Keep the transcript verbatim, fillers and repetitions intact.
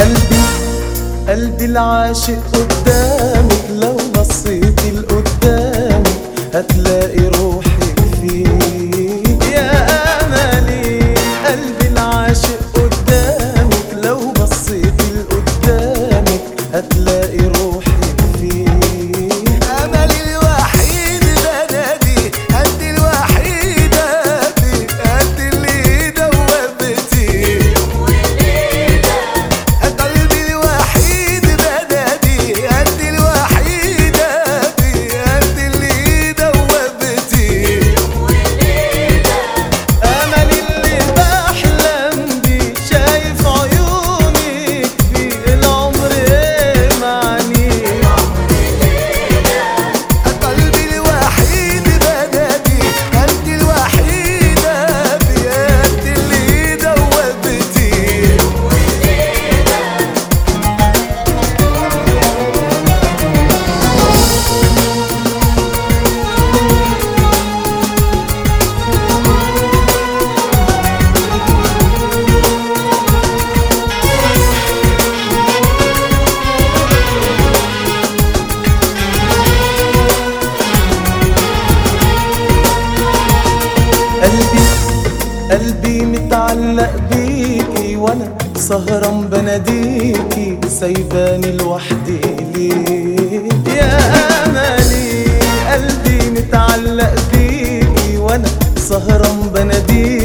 قلبي قلبي العاشق قدامك، لو بصيتي لقدامك هتلاقي روحك فيك يا املي. قلبي العاشق قدامك، لو بصيتي لقدامك هتلاقي روحك فيك. املي الوحيد بنادي انت الوحيده في قد اللي دوبتي. قلبي الوحيد بنادي انت الوحيده في قد اللي دوبتي. املي اللي بحلم بيه شايف عيونك فيه، العمر معني. قلبي الوحيد بنادي انت الوحيده في قد اللي دوبتي. قلبي قلبي متعلق بيكي، وانا سهران بناديكي سايباني لوحدي ليه يا املي. قلبي متعلق بيكي وانا سهران بناديكي